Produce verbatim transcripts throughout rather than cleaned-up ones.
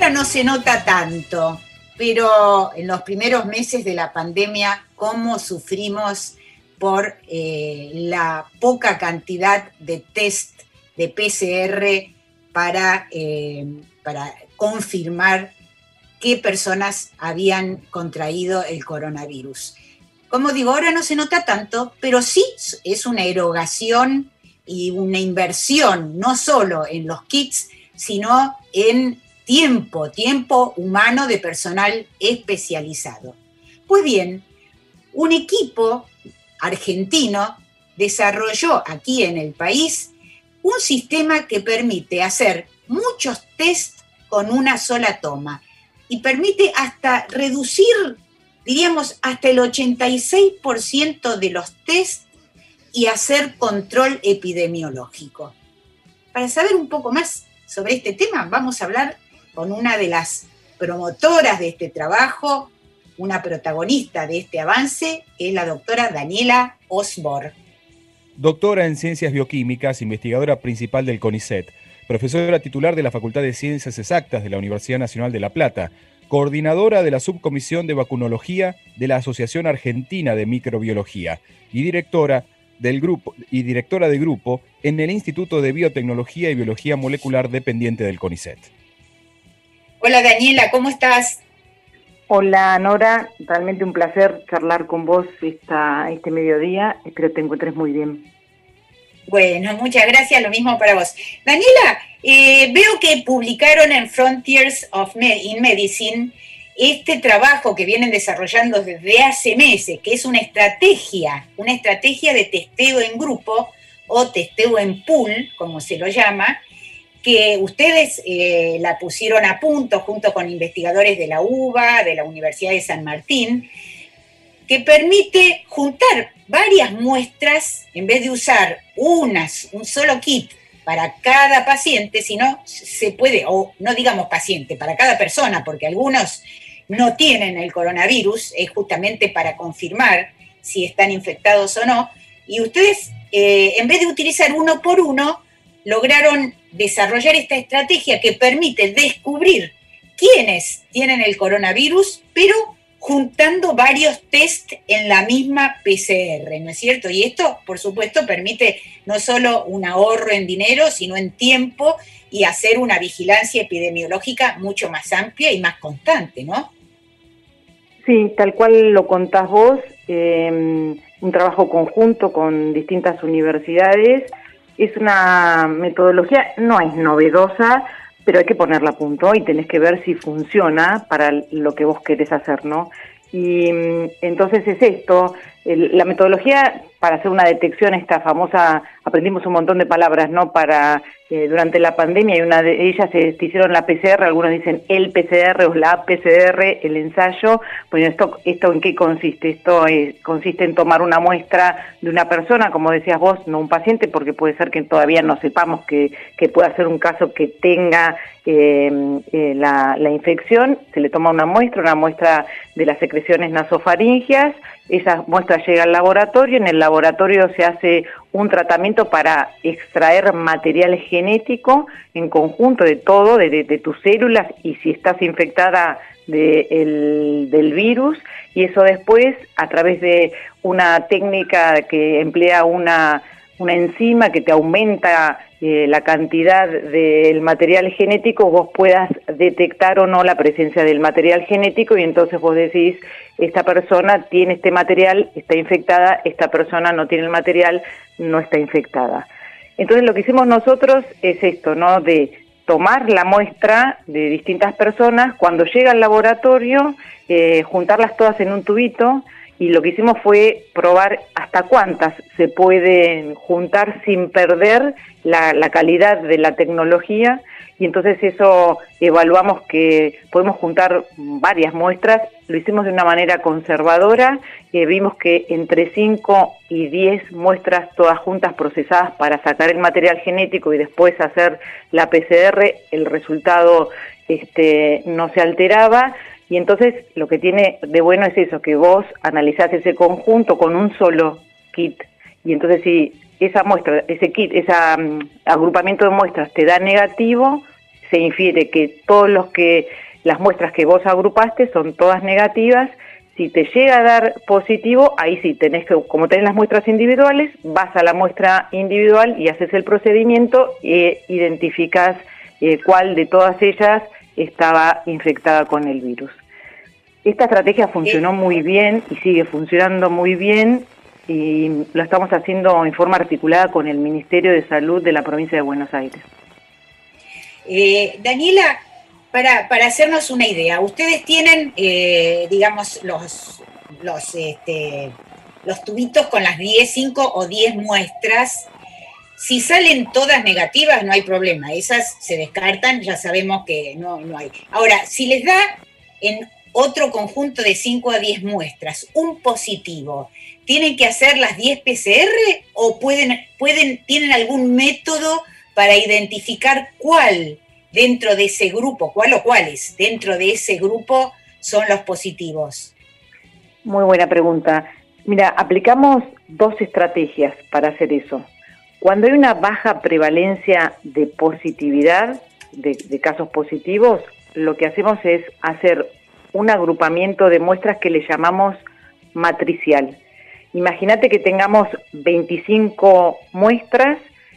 no se nota tanto, pero en los primeros meses de la pandemia, cómo sufrimos por eh, la poca cantidad de test de P C R para, eh, para confirmar qué personas habían contraído el coronavirus. Como digo, ahora no se nota tanto, pero sí es una erogación y una inversión, no solo en los kits, sino en tiempo, tiempo humano de personal especializado. Pues bien, un equipo argentino desarrolló aquí en el país un sistema que permite hacer muchos test con una sola toma y permite hasta reducir, diríamos, hasta el ochenta y seis por ciento de los test y hacer control epidemiológico. Para saber un poco más sobre este tema, vamos a hablar con una de las promotoras de este trabajo, una protagonista de este avance, que es la doctora Daniela Osborne. Doctora en Ciencias Bioquímicas, investigadora principal del CONICET, profesora titular de la Facultad de Ciencias Exactas de la Universidad Nacional de La Plata, coordinadora de la Subcomisión de Vacunología de la Asociación Argentina de Microbiología y directora del grupo y directora de grupo en el Instituto de Biotecnología y Biología Molecular dependiente del CONICET. Hola Daniela, ¿cómo estás? Hola Nora, realmente un placer charlar con vos esta, este mediodía, espero te encuentres muy bien. Bueno, muchas gracias, lo mismo para vos. Daniela, eh, veo que publicaron en Frontiers of Med- in Medicine este trabajo que vienen desarrollando desde hace meses, que es una estrategia, una estrategia de testeo en grupo o testeo en pool, como se lo llama, que ustedes eh, la pusieron a punto junto con investigadores de la U B A, de la Universidad de San Martín, que permite juntar varias muestras, en vez de usar unas, un solo kit para cada paciente, sino se puede, o no digamos paciente, para cada persona, porque algunos no tienen el coronavirus, es justamente para confirmar si están infectados o no, y ustedes, eh, en vez de utilizar uno por uno, lograron desarrollar esta estrategia que permite descubrir quiénes tienen el coronavirus, pero juntando varios test en la misma P C R, ¿no es cierto? Y esto, por supuesto, permite no solo un ahorro en dinero, sino en tiempo y hacer una vigilancia epidemiológica mucho más amplia y más constante, ¿no? Sí, tal cual lo contás vos, eh, un trabajo conjunto con distintas universidades. Es una metodología, no es novedosa, pero hay que ponerla a punto y tenés que ver si funciona para lo que vos querés hacer, ¿no? Y entonces es esto, el, la metodología para hacer una detección, esta famosa, aprendimos un montón de palabras, ¿no? Para eh, durante la pandemia, y una de ellas se, se hicieron la P C R, algunos dicen el P C R o la P C R, el ensayo. Bueno, esto, esto ¿en qué consiste? Esto es, consiste en tomar una muestra de una persona, como decías vos, no un paciente, porque puede ser que todavía no sepamos que, que pueda ser un caso que tenga eh, eh, la, la infección. Se le toma una muestra, una muestra de las secreciones nasofaringeas. Esa muestra llega al laboratorio, en el laboratorio se hace un tratamiento para extraer material genético en conjunto de todo, de, de, de tus células y si estás infectada de el, del virus, y eso después a través de una técnica que emplea una, una enzima que te aumenta eh, la cantidad del material genético, vos puedas detectar o no la presencia del material genético, y entonces vos decís, esta persona tiene este material, está infectada, esta persona no tiene el material, no está infectada. Entonces lo que hicimos nosotros es esto, ¿no? De tomar la muestra de distintas personas, cuando llega al laboratorio, eh, juntarlas todas en un tubito, y lo que hicimos fue probar hasta cuántas se pueden juntar sin perder la, la calidad de la tecnología, y entonces eso evaluamos que podemos juntar varias muestras. Lo hicimos de una manera conservadora, eh, vimos que entre cinco y diez muestras todas juntas procesadas para sacar el material genético y después hacer la P C R, el resultado este, no se alteraba. Y entonces lo que tiene de bueno es eso, que vos analizás ese conjunto con un solo kit, y entonces si esa muestra, ese kit, ese um, agrupamiento de muestras te da negativo, se infiere que todos los que, las muestras que vos agrupaste son todas negativas. Si te llega a dar positivo, ahí sí tenés que, como tenés las muestras individuales, vas a la muestra individual y haces el procedimiento e identificás eh, cuál de todas ellas estaba infectada con el virus. Esta estrategia funcionó muy bien y sigue funcionando muy bien, y lo estamos haciendo en forma articulada con el Ministerio de Salud de la provincia de Buenos Aires. Eh, Daniela, para, para hacernos una idea, ustedes tienen, eh, digamos, los, los, este, los tubitos con las diez, cinco o diez muestras. Si salen todas negativas, no hay problema, esas se descartan, ya sabemos que no, no hay. Ahora, si les da en otro conjunto de cinco a diez muestras un positivo, ¿tienen que hacer las diez P C R o pueden, pueden, tienen algún método para identificar cuál dentro de ese grupo, cuál o cuáles dentro de ese grupo son los positivos? Muy buena pregunta. Mira, aplicamos dos estrategias para hacer eso. Cuando hay una baja prevalencia de positividad, de, de casos positivos, lo que hacemos es hacer un agrupamiento de muestras que le llamamos matricial. Imagínate que tengamos veinticinco muestras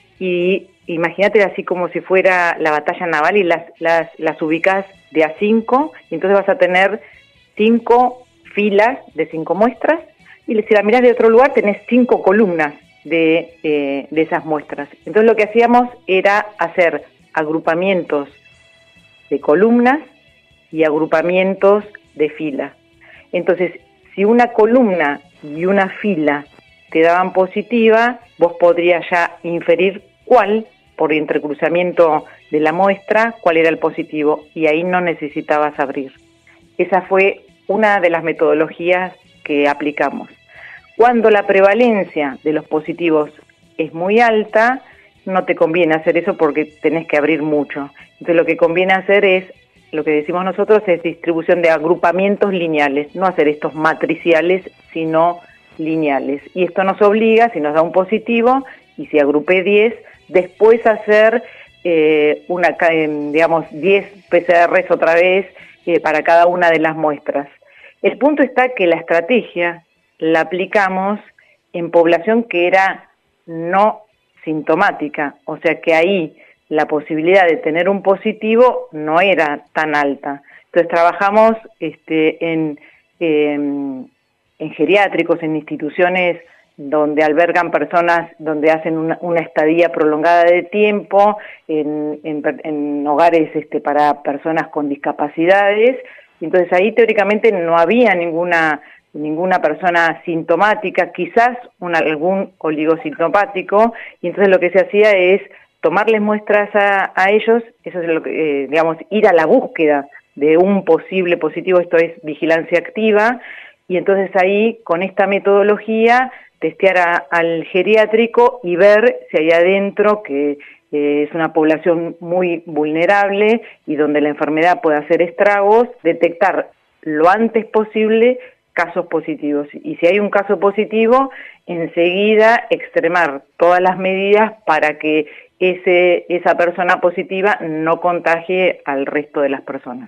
y imagínate así como si fuera la batalla naval y las, las, las ubicás de a cinco, y entonces vas a tener cinco filas de cinco muestras, y si la mirás de otro lugar tenés cinco columnas de, eh, de esas muestras. Entonces lo que hacíamos era hacer agrupamientos de columnas y agrupamientos de fila. Entonces, si una columna y una fila te daban positiva, vos podrías ya inferir cuál, por entrecruzamiento de la muestra, cuál era el positivo, y ahí no necesitabas abrir. Esa fue una de las metodologías que aplicamos. Cuando la prevalencia de los positivos es muy alta, no te conviene hacer eso porque tenés que abrir mucho. Entonces lo que conviene hacer es, lo que decimos nosotros es distribución de agrupamientos lineales, no hacer estos matriciales, sino lineales. Y esto nos obliga, si nos da un positivo, y si agrupé diez, después hacer eh, una, digamos, diez P C Rs otra vez eh, para cada una de las muestras. El punto está que la estrategia la aplicamos en población que era no sintomática, o sea que ahí la posibilidad de tener un positivo no era tan alta. Entonces trabajamos este, en, en, en geriátricos, en instituciones donde albergan personas, donde hacen una, una estadía prolongada de tiempo, en, en, en hogares este, para personas con discapacidades. Entonces ahí teóricamente no había ninguna ninguna persona sintomática, quizás una, algún oligosintomático, y entonces lo que se hacía es tomarles muestras a, a ellos, eso es lo que, eh, digamos, ir a la búsqueda de un posible positivo, esto es vigilancia activa, y entonces ahí, con esta metodología, testear a, al geriátrico y ver si hay adentro, que eh, es una población muy vulnerable y donde la enfermedad puede hacer estragos, detectar lo antes posible casos positivos. Y si hay un caso positivo, enseguida extremar todas las medidas para que ese, esa persona positiva no contagie al resto de las personas.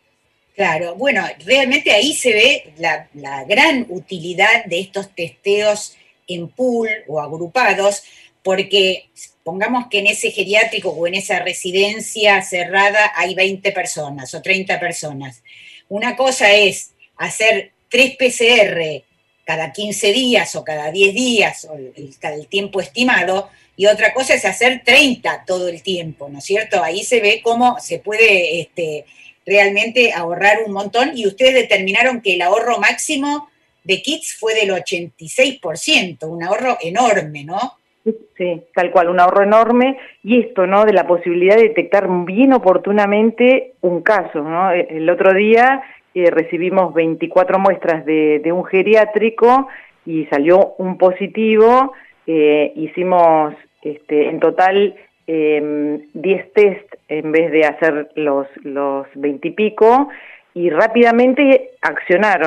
Claro, bueno, realmente ahí se ve la, la gran utilidad de estos testeos en pool o agrupados, porque pongamos que en ese geriátrico o en esa residencia cerrada hay veinte personas o treinta personas. Una cosa es hacer tres P C R cada quince días o cada diez días, o el, el tiempo estimado, y otra cosa es hacer treinta todo el tiempo, ¿no es cierto? Ahí se ve cómo se puede este, realmente ahorrar un montón, y ustedes determinaron que el ahorro máximo de kits fue del ochenta y seis por ciento, un ahorro enorme, ¿no? Sí, tal cual, un ahorro enorme, y esto, ¿no?, de la posibilidad de detectar bien oportunamente un caso, ¿no? El otro día eh, recibimos veinticuatro muestras de, de un geriátrico y salió un positivo, eh, hicimos este, en total eh, diez test en vez de hacer los, los veinte y pico, y rápidamente accionaron.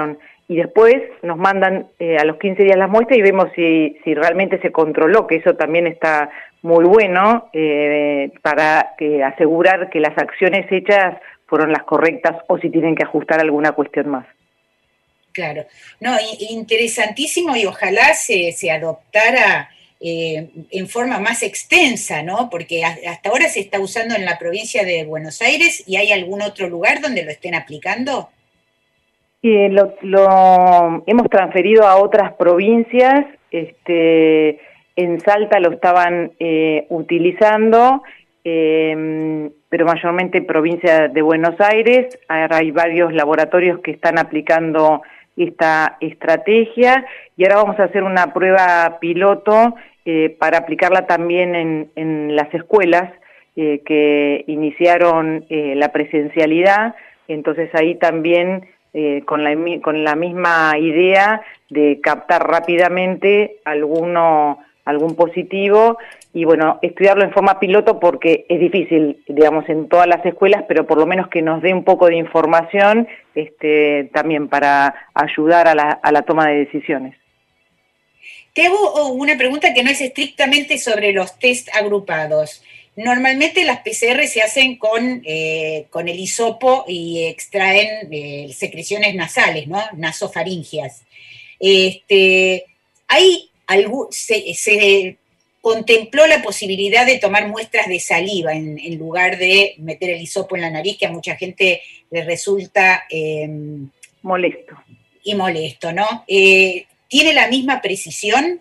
y después nos mandan eh, a los quince días las muestras y vemos si, si realmente se controló, que eso también está muy bueno eh, para que asegurar que las acciones hechas fueron las correctas o si tienen que ajustar alguna cuestión más. Claro, no, interesantísimo y ojalá se, se adoptara eh, en forma más extensa, ¿no? Porque hasta ahora se está usando en la provincia de Buenos Aires y ¿hay algún otro lugar donde lo estén aplicando? Eh, lo, lo hemos transferido a otras provincias, este, en Salta lo estaban eh, utilizando, eh, pero mayormente provincia de Buenos Aires. Ahora hay varios laboratorios que están aplicando esta estrategia y ahora vamos a hacer una prueba piloto eh, para aplicarla también en, en las escuelas eh, que iniciaron eh, la presencialidad. Entonces ahí también eh, con, la, con la misma idea de captar rápidamente alguno, algún positivo y bueno, estudiarlo en forma piloto porque es difícil, digamos, en todas las escuelas, pero por lo menos que nos dé un poco de información este, también para ayudar a la, a la toma de decisiones. Te hago una pregunta que no es estrictamente sobre los test agrupados. Normalmente las P C R se hacen con, eh, con el hisopo y extraen eh, secreciones nasales, ¿no? Nasofaringias. Este, ¿hay algún, se, se contempló la posibilidad de tomar muestras de saliva en, en lugar de meter el hisopo en la nariz, que a mucha gente le resulta eh, molesto? Y molesto, ¿no? Eh, ¿Tiene la misma precisión?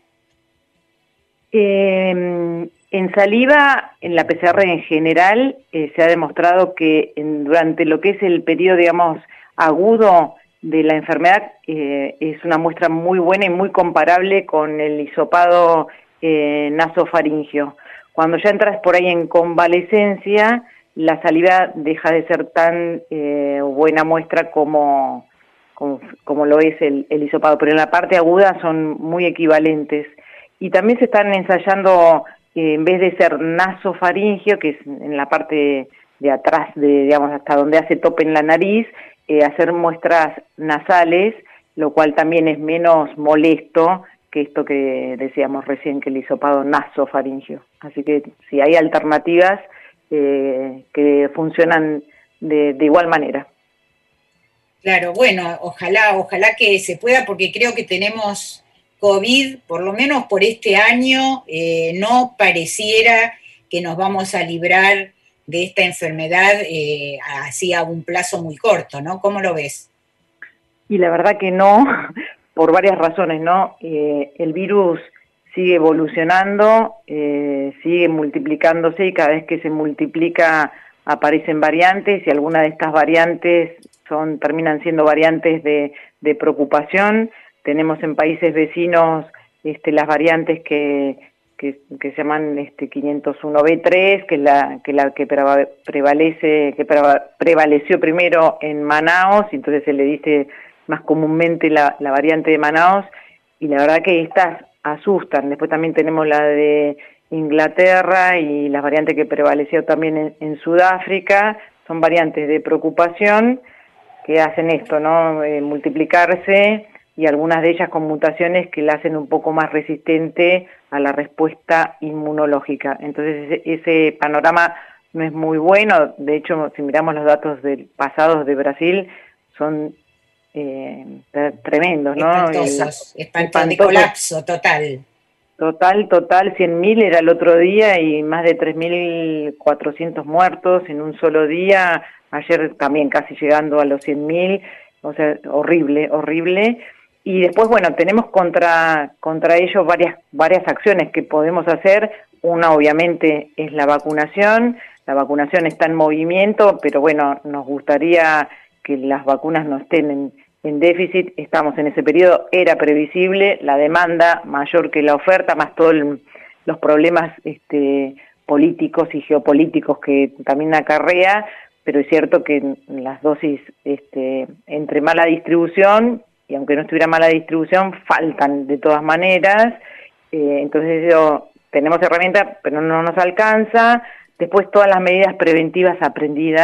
Eh, en saliva, en la P C R en general, eh, se ha demostrado que en, durante lo que es el periodo, digamos, agudo de la enfermedad, eh, es una muestra muy buena y muy comparable con el hisopado eh, nasofaringio. Cuando ya entras por ahí en convalecencia, la saliva deja de ser tan eh, buena muestra como, como, como lo es el, el hisopado, pero en la parte aguda son muy equivalentes. Y también se están ensayando, eh, en vez de ser nasofaringio, que es en la parte de atrás, de digamos hasta donde hace tope en la nariz, eh, hacer muestras nasales, lo cual también es menos molesto que esto que decíamos recién, que el hisopado nasofaringio. Así que si hay alternativas eh, que funcionan de, de igual manera. Claro, bueno, ojalá, ojalá que se pueda, porque creo que tenemos COVID, por lo menos por este año, eh, no pareciera que nos vamos a librar de esta enfermedad eh, así a un plazo muy corto, ¿no? ¿Cómo lo ves? Y la verdad que no, por varias razones, ¿no? Eh, el virus sigue evolucionando, eh, sigue multiplicándose y cada vez que se multiplica aparecen variantes y algunas de estas variantes son terminan siendo variantes de, de preocupación. Tenemos en países vecinos este, las variantes que, que, que se llaman este, quinientos uno B tres, que es la que, la que prevalece, que prevaleció primero en Manaos, y entonces se le dice más comúnmente la, la variante de Manaos, y la verdad que estas asustan. Después también tenemos la de Inglaterra y las variantes que prevaleció también en, en Sudáfrica, son variantes de preocupación que hacen esto, ¿no? Eh, multiplicarse, y algunas de ellas con mutaciones que la hacen un poco más resistente a la respuesta inmunológica. Entonces ese, ese panorama no es muy bueno. De hecho, si miramos los datos del pasados de Brasil, son eh, tremendos, ¿no? Espantosos, espantosos, de colapso total. Total, total, cien mil era el otro día y más de tres mil cuatrocientos muertos en un solo día. Ayer también casi llegando a los cien mil, o sea, horrible, horrible. Y después, bueno, tenemos contra contra ellos varias varias acciones que podemos hacer. Una, obviamente, es la vacunación. La vacunación está en movimiento, pero bueno, nos gustaría que las vacunas no estén en, en déficit. Estamos en ese periodo, era previsible, la demanda mayor que la oferta, más todos los problemas este, políticos y geopolíticos que también acarrea, pero es cierto que las dosis, este, entre mala distribución, y aunque no estuviera mala distribución, faltan de todas maneras. Eh, entonces eso, tenemos herramientas, pero no nos alcanza. Después todas las medidas preventivas aprendidas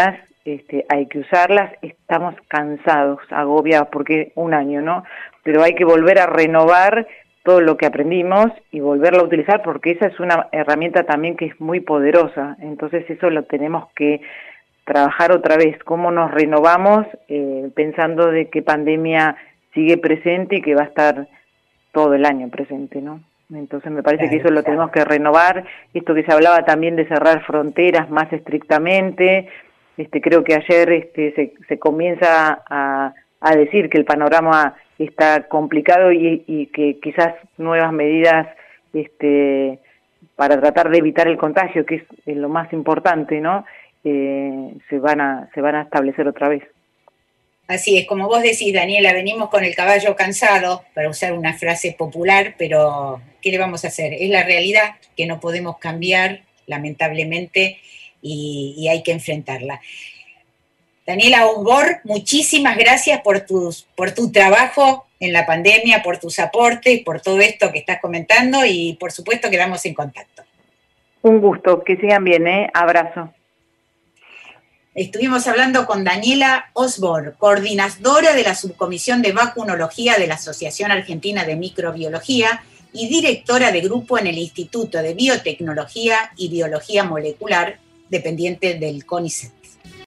este, hay que usarlas, estamos cansados, agobiados, porque un año, ¿no? Pero hay que volver a renovar todo lo que aprendimos y volverlo a utilizar, porque esa es una herramienta también que es muy poderosa. Entonces eso lo tenemos que trabajar otra vez, cómo nos renovamos eh, pensando de que pandemia sigue presente y que va a estar todo el año presente, ¿no? Entonces me parece claro, que eso lo tenemos que renovar, esto que se hablaba también de cerrar fronteras más estrictamente, este creo que ayer este se, se comienza a, a decir que el panorama está complicado y, y que quizás nuevas medidas este para tratar de evitar el contagio, que es, es lo más importante, ¿no? Eh, se van a se van a establecer otra vez. Así es, como vos decís, Daniela, venimos con el caballo cansado, para usar una frase popular, pero ¿qué le vamos a hacer? Es la realidad que no podemos cambiar, lamentablemente, y, y hay que enfrentarla. Daniela Osborne, muchísimas gracias por, tus, por tu trabajo en la pandemia, por tus aportes, por todo esto que estás comentando y por supuesto quedamos en contacto. Un gusto, que sigan bien, ¿eh? Abrazo. Estuvimos hablando con Daniela Osborne, coordinadora de la Subcomisión de Vacunología de la Asociación Argentina de Microbiología y directora de grupo en el Instituto de Biotecnología y Biología Molecular, dependiente del CONICET.